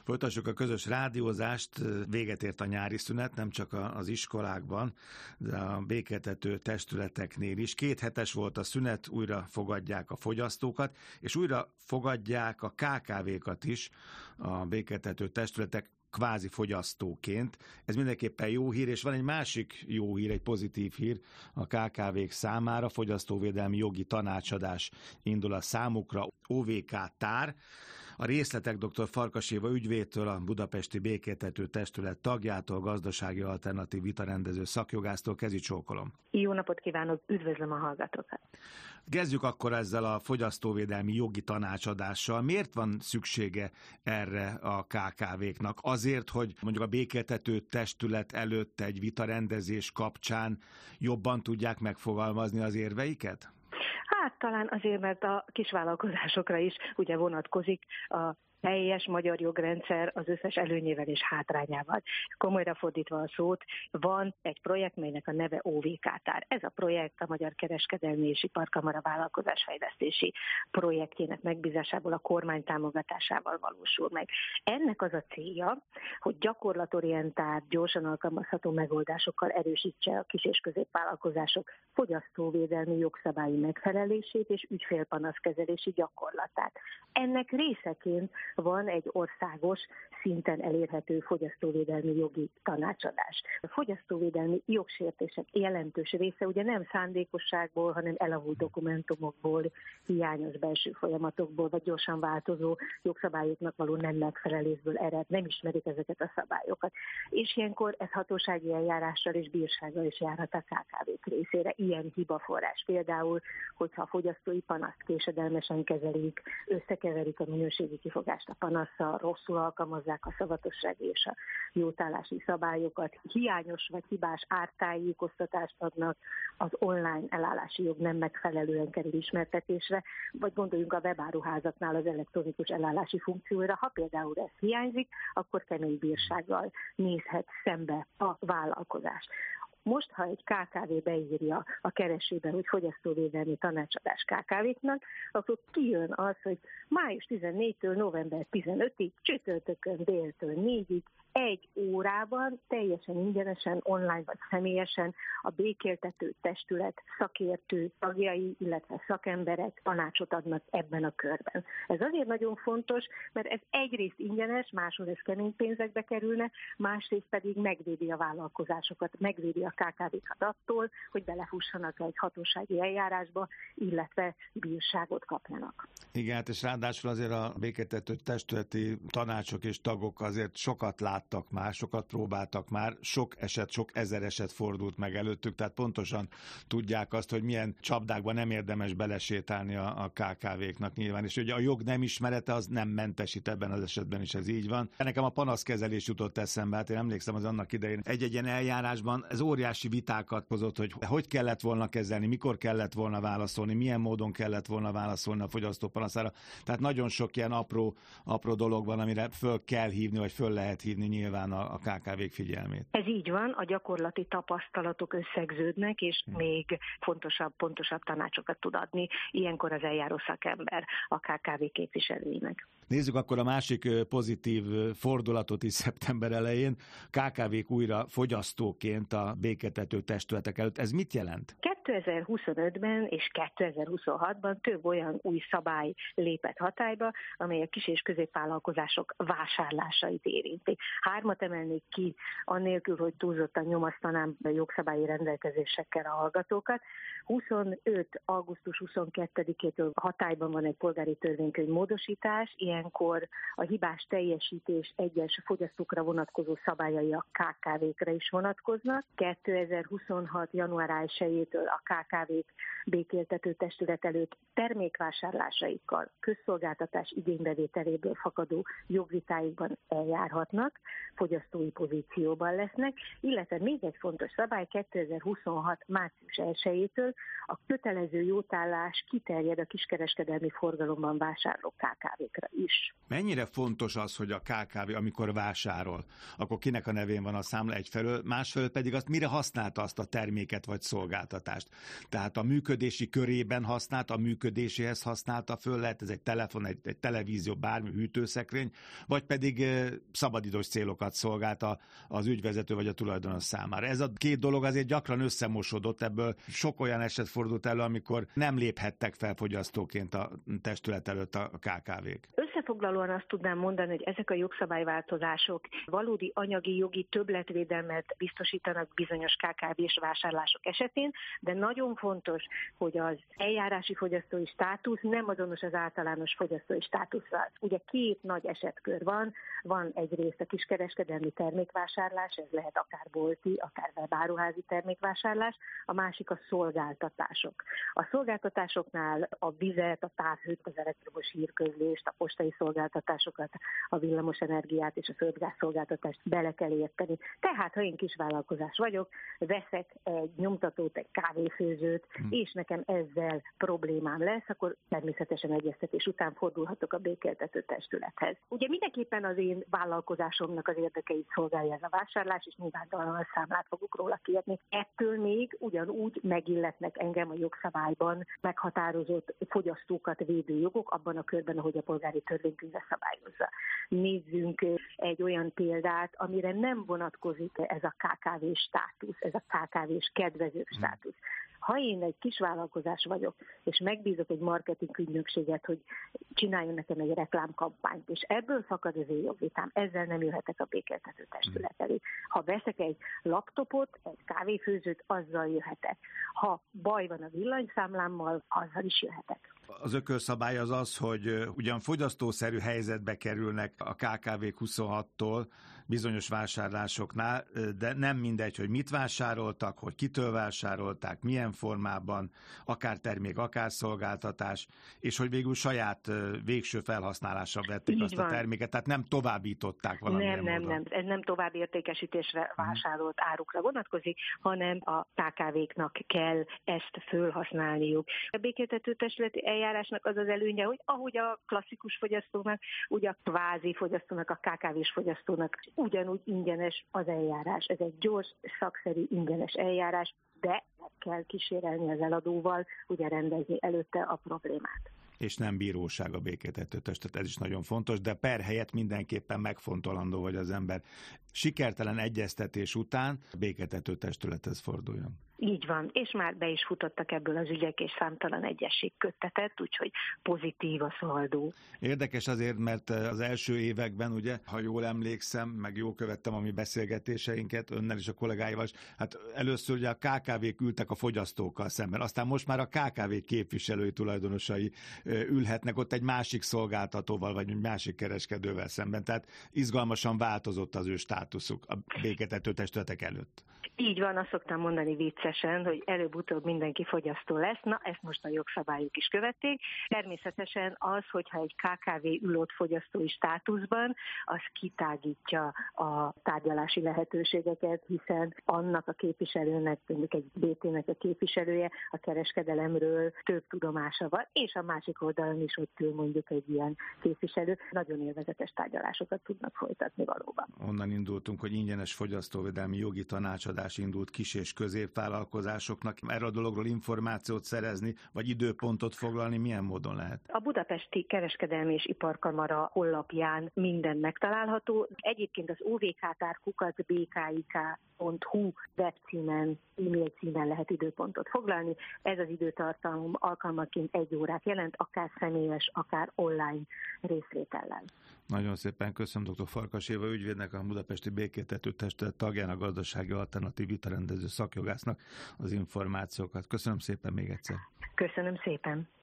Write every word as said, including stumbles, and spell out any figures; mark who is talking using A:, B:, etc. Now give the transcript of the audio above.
A: Folytassuk a közös rádiózást, véget ért a nyári szünet, nem csak az iskolákban, de a békéltető testületeknél is. Két hetes volt a szünet, újra fogadják a fogyasztókat, és újra fogadják a ká ká vékat is, a békéltető testületek kvázi fogyasztóként. Ez mindenképpen jó hír, és van egy másik jó hír, egy pozitív hír a ká ká vék számára. Fogyasztóvédelmi jogi tanácsadás indul a számukra, o vé ká tár. A részletek dr. Farkas Éva ügyvédtől, a Budapesti Békéltető Testület tagjától, gazdasági alternatív vitarendező szakjogásztól. Kezi csókolom.
B: Jó napot kívánok, üdvözlöm a hallgatókat.
A: Kezdjük akkor ezzel a fogyasztóvédelmi jogi tanácsadással. Miért van szüksége erre a ká ká véknak? Azért, hogy mondjuk a békéltető testület előtt egy vitarendezés kapcsán jobban tudják megfogalmazni az érveiket?
B: Hát talán azért, mert a kisvállalkozásokra is ugye vonatkozik a teljes magyar jogrendszer az összes előnyével és hátrányával. Komolyra fordítva a szót, van egy projekt, melynek a neve o vé ká tár. Ez a projekt a Magyar Kereskedelmi és Iparkamara vállalkozásfejlesztési projektjének megbízásából, a kormány támogatásával valósul meg. Ennek az a célja, hogy gyakorlatorientált, gyorsan alkalmazható megoldásokkal erősítse a kis- és középvállalkozások fogyasztóvédelmi jogszabályi megfelelését és ügyfélpanaszkezelési gyakorlatát. Ennek részeként van egy országos szinten elérhető fogyasztóvédelmi jogi tanácsadás. A fogyasztóvédelmi jogsértések jelentős része ugye nem szándékosságból, hanem elavult dokumentumokból, hiányos belső folyamatokból, vagy gyorsan változó jogszabályoknak való nem megfelelésből ered, nem ismerik ezeket a szabályokat. És ilyenkor ez hatósági eljárással és bírsággal is járhat a ká ká vék részére. Ilyen hibaforrás például, hogyha a fogyasztói panaszt késedelmesen kezelik, összekeverik a minőségi kifogást a panasszal, rosszul alkalmazzák a szavatossági és a jótállási szabályokat, hiányos vagy hibás ártájékoztatást adnak, az online elállási jog nem megfelelően kerül ismertetésre, vagy gondoljunk a webáruházaknál az elektronikus elállási funkcióra. Ha például ez hiányzik, akkor kemény bírsággal nézhet szembe a vállalkozás. Most, ha egy ká ká vé beírja a keresőbe, hogy fogyasztóvédelmi tanácsadás ká ká véknak, akkor kijön az, hogy május tizennégyedikétől november tizenötödikéig, csütörtökön déltől négyig, egy órában teljesen ingyenesen, online vagy személyesen a békéltető testület szakértő tagjai, illetve szakemberek tanácsot adnak ebben a körben. Ez azért nagyon fontos, mert ez egyrészt ingyenes, másrészt ez kemény pénzekbe kerülne, másrészt pedig megvédi a vállalkozásokat, megvédi a ká ká vékat attól, hogy belefussanak egy hatósági eljárásba, illetve bírságot kapjanak.
A: Igen, és ráadásul azért a békéltető testületi tanácsok és tagok azért sokat láttak már, sokat próbáltak már, sok eset, sok ezer eset fordult meg előttük, tehát pontosan tudják azt, hogy milyen csapdákban nem érdemes belesétálni a, a ká ká véknak nyilván, és ugye a jog nem ismerete az nem mentesít, ebben az esetben is ez így van. Nekem a panaszkezelés jutott eszembe, hát én emlékszem az annak idején egy-egy ilyen eljárásban, ez óriási vitákat hozott, hogy hogy kellett volna kezelni, mikor kellett volna válaszolni, milyen módon kellett volna válaszolni a fogyasztó panaszára. Tehát nagyon sok ilyen apró, apró dolog van, amire föl kell hívni, vagy föl lehet hívni nyilván a, a ká ká vék figyelmét.
B: Ez így van, a gyakorlati tapasztalatok összegződnek, és hmm. még fontosabb, pontosabb tanácsokat tud adni ilyenkor az eljáró szakember a ká ká vé képviselőinek.
A: Nézzük akkor a másik pozitív fordulatot is szeptember elején. ká ká vék újra fogyasztóként a békéltető testületek előtt. Ez mit jelent?
B: kétezer-huszonötben és kétezer-huszonhatban több olyan új szabály lépett hatályba, amely a kis- és középvállalkozások vásárlásait érinti. Hármat emelnék ki, annélkül, hogy túlzottan nyomasztanám a jogszabályi rendelkezésekkel a hallgatókat. huszonöt augusztus huszonkettedikétől hatályban van egy polgári törvénykönyv módosítás, ilyenkor a hibás teljesítés egyes fogyasztókra vonatkozó szabályai a ká ká vékre is vonatkoznak. kétezer-huszonhat január elsejétől a ká ká vék békéltető testület előtt termékvásárlásaikkal, közszolgáltatás igénybevételéből fakadó jogvitáikban eljárhatnak, fogyasztói pozícióban lesznek, illetve még egy fontos szabály, kétezer-huszonhat március elsejétől a kötelező jótállás kiterjed a kiskereskedelmi forgalomban vásárló ká ká vékra is. is.
A: Mennyire fontos az, hogy a ká ká vé, amikor vásárol, akkor kinek a nevén van a számla egyfelől, másfelől pedig azt mire használta azt a terméket vagy szolgáltatást. Tehát a működési körében használta, a működéséhez használta föl, lehet ez egy telefon, egy, egy televízió, bármi hűtőszekrény, vagy pedig e, szabadidős célokat szolgálta az ügyvezető vagy a tulajdonos számára. Ez a két dolog azért gyakran összemosodott, ebből sok olyan eset fordult elő, amikor nem léphettek fel fogyasztóként a testület előtt a ká ká vék.
B: Összefoglalóan azt tudnám mondani, hogy ezek a jogszabályváltozások valódi anyagi jogi többletvédelmet biztosítanak bizonyos ká ká vés vásárlások esetén, de nagyon fontos, hogy az eljárási fogyasztói státusz nem azonos az általános fogyasztói státusszal. Ugye két nagy esetkör van, van egyrészt a kiskereskedelmi termékvásárlás, ez lehet akár bolti, akár webáruházi termékvásárlás, a másik a szolgáltatások. A szolgáltatásoknál a vizet, a távhőt, az elektromos hírközlést, a postai szolgáltatásokat, a villamosenergiát és a földgáz szolgáltatást bele kell érteni. Tehát, ha én kisvállalkozás vagyok, veszek egy nyomtatót, egy kávéfőzőt, hmm. és nekem ezzel problémám lesz, akkor természetesen egyeztetés után fordulhatok a békéltető testülethez. Ugye mindenképpen az én vállalkozásomnak az érdekeit szolgálja ez a vásárlás, és nyilvánvalóan számlát fogok róla kérni. Ettől még ugyanúgy megilletnek engem a jogszabályban meghatározott fogyasztókat védő jogok abban a körben, ahogy a polgári törvénykönyve szabályozza. Nézzünk egy olyan példát, amire nem vonatkozik ez a ká ká vés státusz, ez a ká ká vés kedvező státusz. Ha én egy kisvállalkozás vagyok, és megbízok egy marketing ügynökséget, hogy csináljon nekem egy reklámkampányt, és ebből fakad az én jogvitám, ezzel nem jöhetek a békéltető testület elé. Ha veszek egy laptopot, egy kávéfőzőt, azzal jöhetek. Ha baj van a villanyszámlámmal, azzal is jöhetek.
A: Az ökölszabály az az, hogy ugyan fogyasztószerű helyzetbe kerülnek a ká ká vék huszonhattól bizonyos vásárlásoknál, de nem mindegy, hogy mit vásároltak, hogy kitől vásárolták, milyen formában, akár termék, akár szolgáltatás, és hogy végül saját végső felhasználásra vették
B: Így
A: azt
B: van.
A: a terméket, tehát nem továbbították valamilyen
B: Nem, nem,
A: módon.
B: nem. Ez nem további értékesítésre vásárolt árukra vonatkozik, hanem a ká ká véknak kell ezt fölhasználniuk. A békéltető testületi eljárásnak az az előnye, hogy ahogy a klasszikus fogyasztónak, úgy a kvázi fogyasztónak, a ká ká vés fogyasztónak ugyanúgy ingyenes az eljárás. Ez egy gyors, szakszerű, ingyenes eljárás, de meg kell kísérelni az eladóval, ugye rendezni előtte a problémát.
A: És nem bíróság a békéltető testület, ez is nagyon fontos, de per helyett mindenképpen megfontolandó, hogy az ember sikertelen egyeztetés után békéltető testülethez forduljon.
B: Így van, és már be is futottak ebből az ügyek, és számtalan egyesség köttetett, úgyhogy pozitív a szaldó.
A: Érdekes azért, mert az első években, ugye, ha jól emlékszem, meg jól követtem a mi beszélgetéseinket önnel és a kollégáival is, hát először ugye a ká ká vék ültek a fogyasztókkal szemben, aztán most már a ká ká vék képviselői, tulajdonosai ülhetnek ott egy másik szolgáltatóval, vagy egy másik kereskedővel szemben, tehát izgalmasan változott az ő státuszuk a békéltető testületek előtt.
B: Így van, azt szoktam mondani viccesen, hogy előbb-utóbb mindenki fogyasztó lesz. Na, ezt most a jogszabályok is követték. Természetesen az, hogyha egy ká ká vé ül ott fogyasztói státuszban, az kitágítja a tárgyalási lehetőségeket, hiszen annak a képviselőnek, mondjuk egy bé té-nek a képviselője a kereskedelemről több tudomása van, és a másik oldalon is ott ül mondjuk egy ilyen képviselő. Nagyon élvezetes tárgyalásokat tudnak folytatni valóban.
A: Onnan indultunk, hogy ingyenes fogyasztóvédelmi jogi tanácsadás indult kis- és középvállalkozásoknak. Erről a dologról információt szerezni, vagy időpontot foglalni milyen módon lehet?
B: A Budapesti Kereskedelmi és Iparkamara honlapján minden megtalálható. Egyébként az o vé ká tár kukac bé ká i ká pont hú webcímen, e-mail címen lehet időpontot foglalni. Ez az időtartalom alkalmanként egy órát jelent, akár személyes, akár online részvétellel.
A: Nagyon szépen köszönöm dr. Farkas Éva ügyvédnek, a Budapesti Békéltető Testület tagjának, gazdasági alternatív vitarendező szakjogásznak az információkat. Köszönöm szépen még egyszer.
B: Köszönöm szépen.